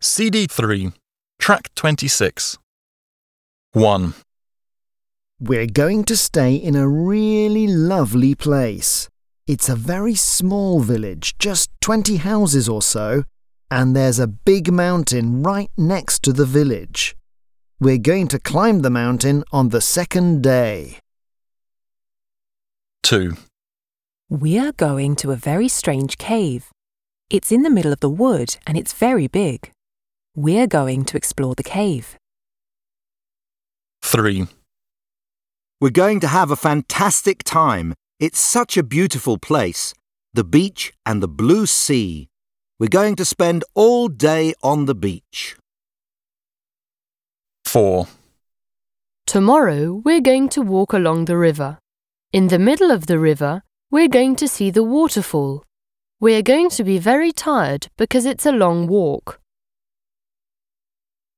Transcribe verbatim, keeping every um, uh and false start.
C D three, Track twenty-six. one. We're going to stay in a really lovely place. It's a very small village, just twenty houses or so, and there's a big mountain right next to the village. We're going to climb the mountain on the second day. two. We are going to a very strange cave. It's in the middle of the wood and it's very big. We're going to explore the cave. three. We're going to have a fantastic time. It's such a beautiful place. The beach and the blue sea. We're going to spend all day on the beach. four. Tomorrow we're going to walk along the river. In the middle of the river, we're going to see the waterfall. We're going to be very tired because it's a long walk.